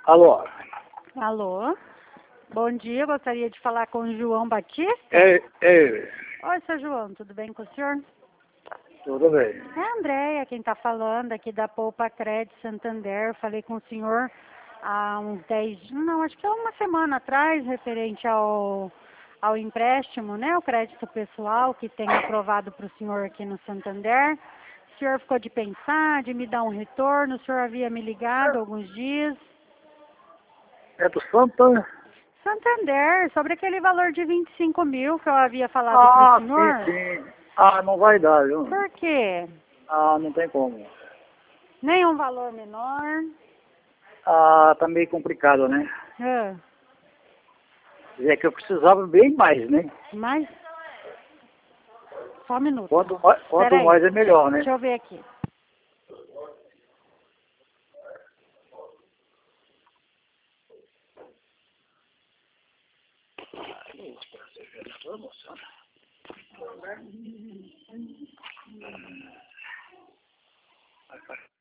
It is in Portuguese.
Alô? Alô? Bom dia, gostaria de falar com o João Batista. Ei, Oi, seu João, tudo bem com o senhor? tudo bem. É a Andréia quem está falando aqui da Poupa Crédito Santander. Falei com o senhor há uns 10, não, acho que é uma semana atrás, referente ao empréstimo, né? O crédito pessoal que tem aprovado para o senhor aqui no Santander. O senhor ficou de pensar, de me dar um retorno, o senhor havia me ligado há alguns dias. É do Santa? Santander, sobre aquele valor de 25 mil que eu havia falado para o senhor. Sim. Ah, não vai dar, viu? Por quê? Ah, não tem como. Nenhum valor menor. Ah, tá meio complicado, né? Ah, É que eu precisava bem mais, né? mas, só um minuto. Quanto Peraí, mais é melhor, né? deixa eu ver aqui.